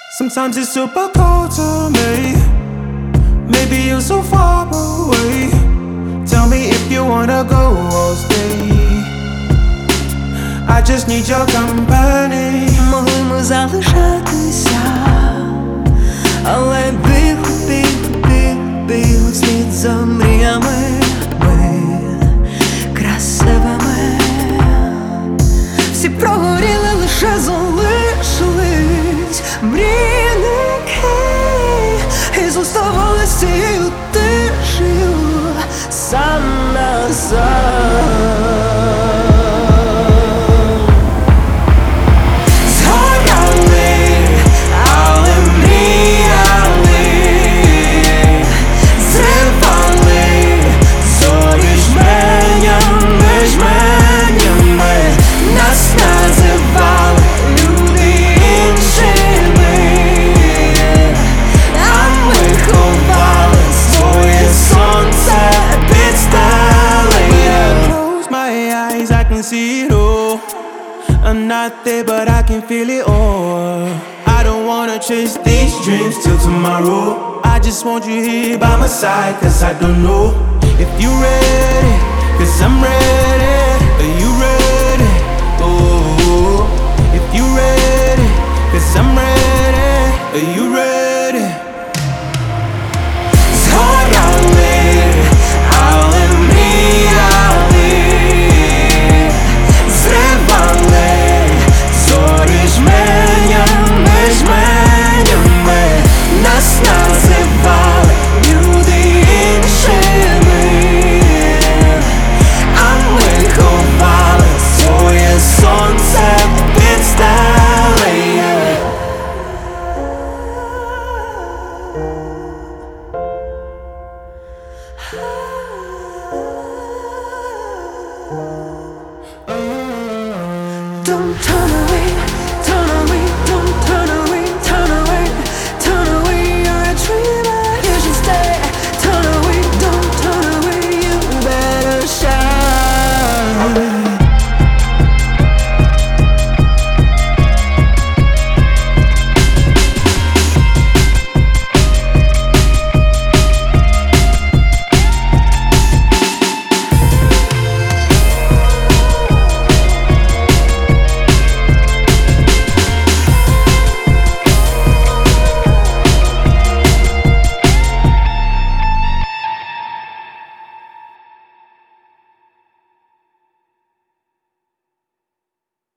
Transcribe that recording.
Sometimes it's super cold to me. Maybe you're so far away. Tell me if you wanna go or stay. I just need your company. Могли ми залишатися, але бігли вслід за мріями ми красивими. Всі прогоріли, лише залишились мрійники, і зоставались цією тишею сам на сам. See it all. I'm not there, but I can feel it all. I don't wanna chase these dreams till tomorrow. I just want you here by my side, cause I don't know if you ready, cause I'm ready. Are you ready? Oh, if you ready, cause I'm ready. Are you ready? Don't turn away.